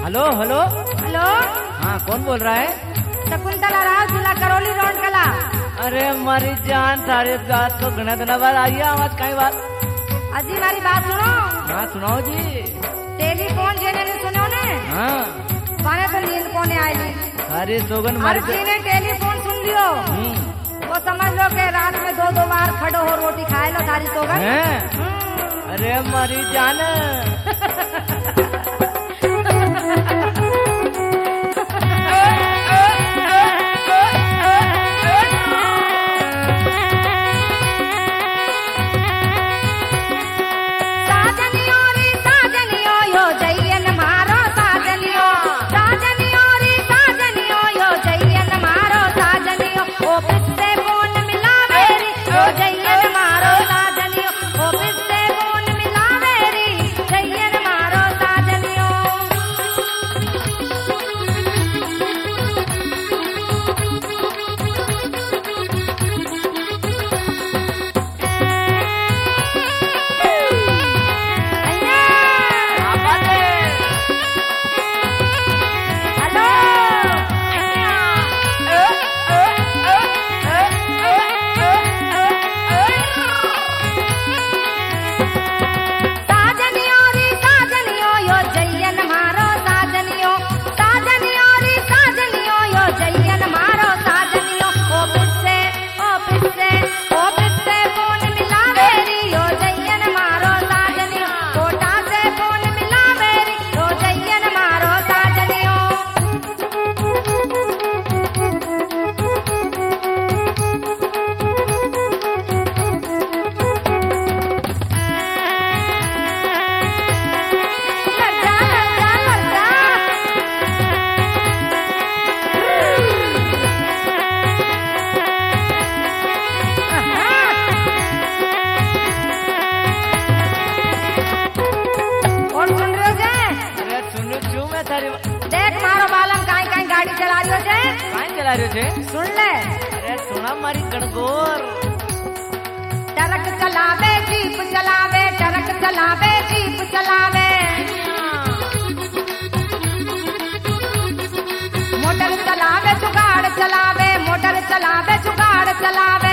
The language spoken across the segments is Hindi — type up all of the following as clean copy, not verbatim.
हेलो हेलो हेलो, हाँ कौन बोल रहा है? शकुंतला राव, जिला करौली, रोड कला। अरे मारी जान, तारे बात तो घना दिना बाद आई है, आवाज कहीं बात। अजी मारी बात सुनो। हाँ सुनाओ जी। टेलीफोन जेने ने सुनो ने, हाँ माने तो नींद कोने आएगी। अरे सोगन मारी और जिन्हें टेलीफोन सुन लियो वो समझ लो कि रात में 2-2 बार खड़ो हो रोटी खाए लो थारी सोगन। अरे मारी जान देख मारो बालम काई काई गाड़ी चला रही छे। काई चला रही छे? सुन ले। अरे सुना मारी कणगोर। ट्रक चलावे, जीप चलावे, ट्रक चलावे, जीप चलावे, मोटर चलावे, जुगाड़ चलावे, मोटर चलावे, जुगाड़ चलावे।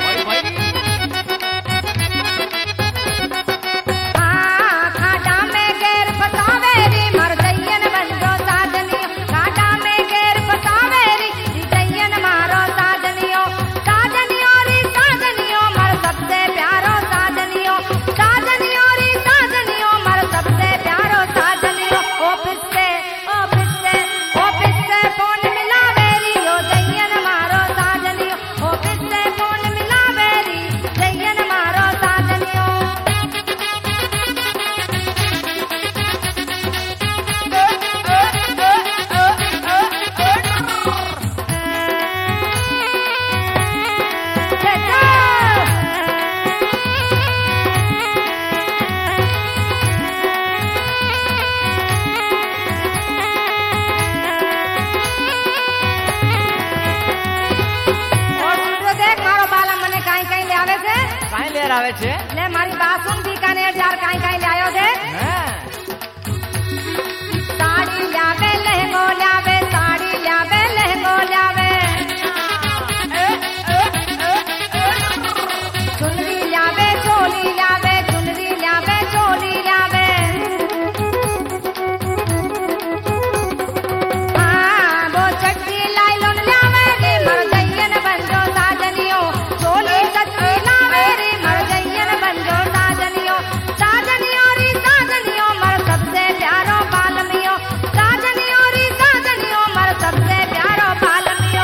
आवे छे ले मारी बात सुन। बीकानेर जार काई काई लायो दे। साड़ी लावे, लहंगो लावे, साड़ी लावे, लहंगो लावे, चुनरी लावे, चोली लावे, चुनरी लावे, चोली लावे। हाँ वो चट्टी लाइलोन लावे रे मर जइयन बंजो साजनियो, चोली चट्टी लावे रे मर जइयन बंजो साजनियो, साजनियो री साजनियो मर सबसे प्यारो बालमियो, साजनियो री साजनियो मर सबसे प्यारो बालमियो।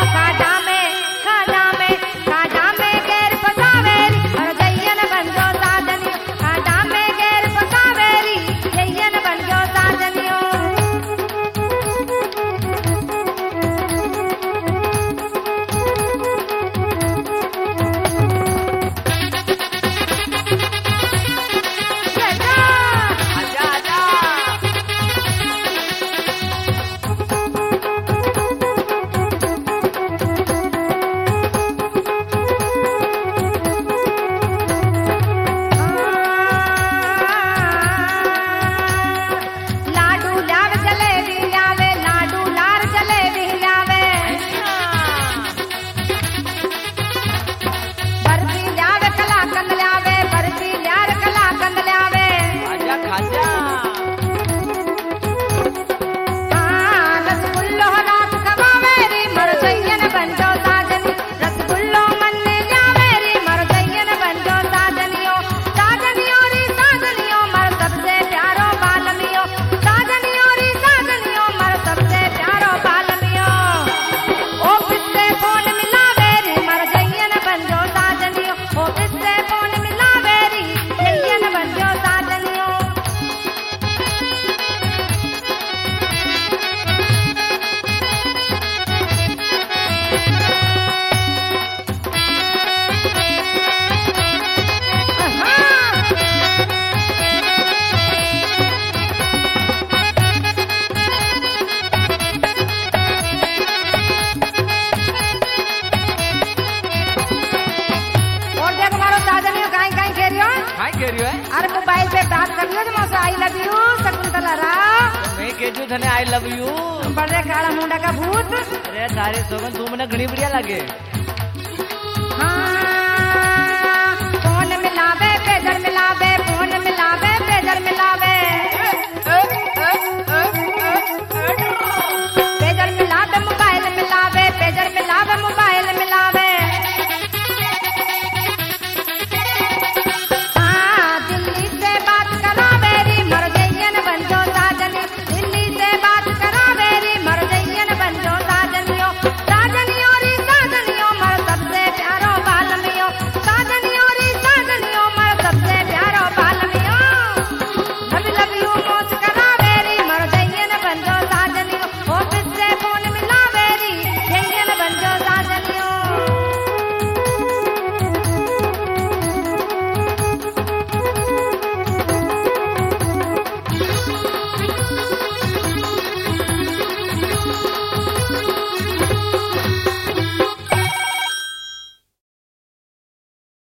अरे मोबाइल पे बात करियो जो मौसा आई लव यू शकुंतला रा मैं केजू धने आई लव यू बड़े काला मुंडा का भूत अरे थारी सोगन तू मने घणी बढ़िया लागे